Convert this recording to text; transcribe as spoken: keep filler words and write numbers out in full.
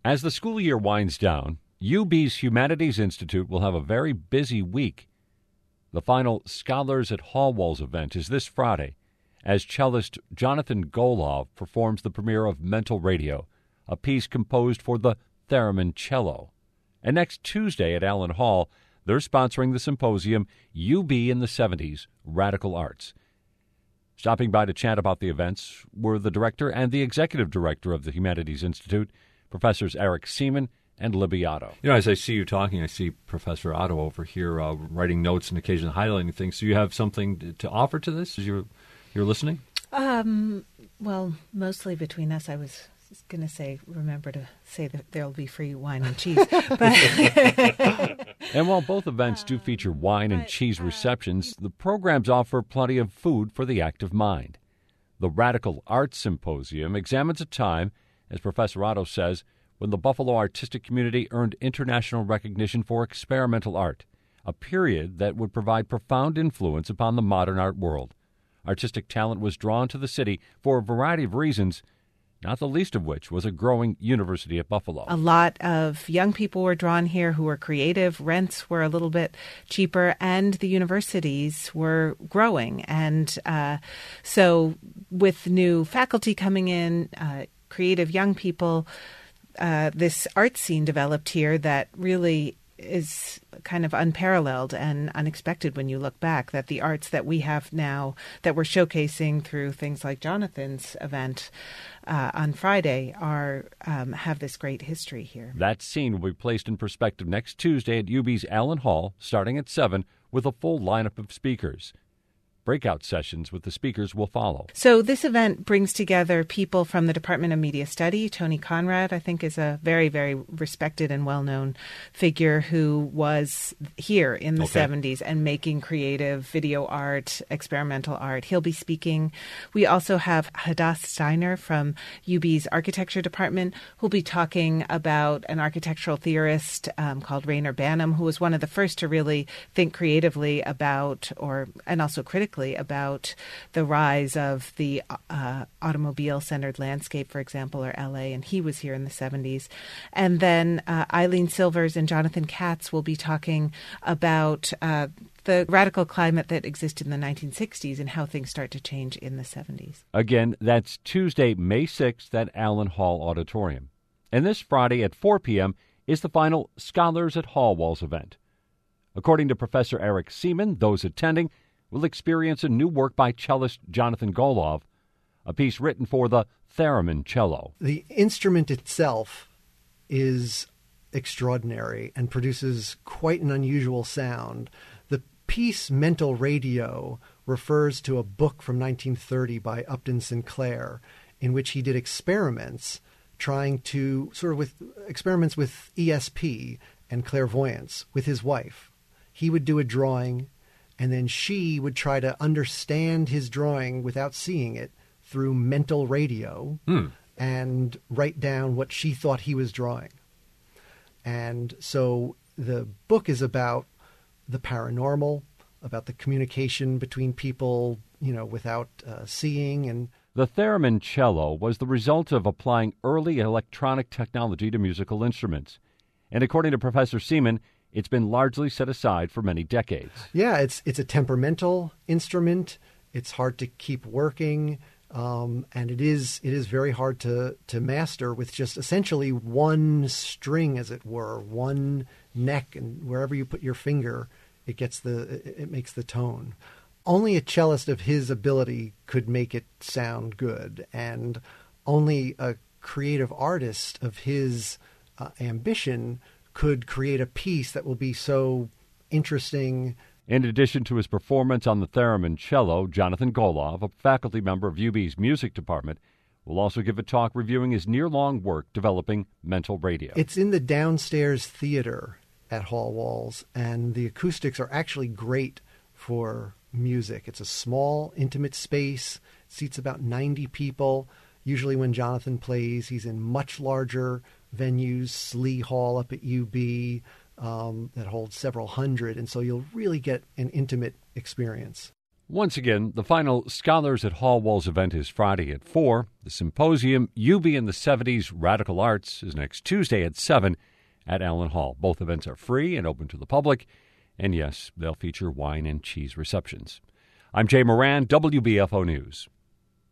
As the school year winds down, U B's Humanities Institute will have a very busy week. The final Scholars at Hallwalls event is this Friday, as cellist Jonathan Golov performs the premiere of Mental Radio, a piece composed for the theremin cello. And next Tuesday at Allen Hall, they're sponsoring the symposium U B in the seventies, Radical Arts. Stopping by to chat about the events were the director and the executive director of the Humanities Institute, Professors Eric Seaman and Libby Otto. You know, as I see you talking, I see Professor Otto over here uh, writing notes and occasionally highlighting things. Do you have something to, to offer to this as you're, you're listening? Um, well, mostly between us, I was going to say, remember to say that there'll be free wine and cheese. But and while both events do feature wine and but, cheese uh, receptions, the programs offer plenty of food for the active mind. The Radical Arts Symposium examines a time, as Professor Otto says, when the Buffalo artistic community earned international recognition for experimental art, a period that would provide profound influence upon the modern art world. Artistic talent was drawn to the city for a variety of reasons, not the least of which was a growing University at Buffalo. A lot of young people were drawn here who were creative. Rents were a little bit cheaper, and the universities were growing. And uh, so with new faculty coming in, uh, creative young people, uh, this art scene developed here that really is kind of unparalleled and unexpected when you look back, that the arts that we have now that we're showcasing through things like Jonathan's event uh, on Friday are um, have this great history here. That scene will be placed in perspective next Tuesday at U B's Allen Hall, starting at seven, with a full lineup of speakers. Breakout sessions with the speakers will follow. So this event brings together people from the Department of Media Study. Tony Conrad, I think, is a very, very respected and well-known figure who was here in the okay. seventies and making creative video art, experimental art. He'll be speaking. We also have Hadass Steiner from U B's Architecture Department, who'll be talking about an architectural theorist um, called Rainer Banham, who was one of the first to really think creatively about, or and also critically, about the rise of the uh, automobile-centered landscape, for example, or L A, and he was here in the seventies. And then uh, Eileen Silvers and Jonathan Katz will be talking about uh, the radical climate that existed in the nineteen sixties and how things start to change in the seventies. Again, that's Tuesday, May sixth at Allen Hall Auditorium. And this Friday at four p.m. is the final Scholars at Hallwalls event. According to Professor Eric Seaman, those attending will experience a new work by cellist Jonathan Golov, a piece written for the theremin cello. The instrument itself is extraordinary and produces quite an unusual sound. The piece Mental Radio refers to a book from nineteen thirty by Upton Sinclair, in which he did experiments trying to, sort of with experiments with E S P and clairvoyance with his wife. He would do a drawing, and then she would try to understand his drawing without seeing it through mental radio hmm. and write down what she thought he was drawing. And so the book is about the paranormal, about the communication between people, you know, without uh, seeing. And the theremin cello was the result of applying early electronic technology to musical instruments. And according to Professor Seaman, it's been largely set aside for many decades. Yeah, it's it's a temperamental instrument. It's hard to keep working, um, and it is it is very hard to to master with just essentially one string, as it were, one neck, and wherever you put your finger, it gets the it, it makes the tone. Only a cellist of his ability could make it sound good, and only a creative artist of his uh, ambition could create a piece that will be so interesting. In addition to his performance on the theremin cello, Jonathan Golov, a faculty member of U B's music department, will also give a talk reviewing his near-long work developing Mental Radio. It's in the downstairs theater at Hallwalls, and the acoustics are actually great for music. It's a small, intimate space, seats about ninety people. Usually when Jonathan plays, he's in much larger venues, Slee Hall up at U B, um, that holds several hundred, and so you'll really get an intimate experience. Once again, the final Scholars at Hall Walls event is Friday at four. The symposium, U B in the seventies, Radical Arts, is next Tuesday at seven at Allen Hall. Both events are free and open to the public. And yes, they'll feature wine and cheese receptions. I'm Jay Moran, W B F O News.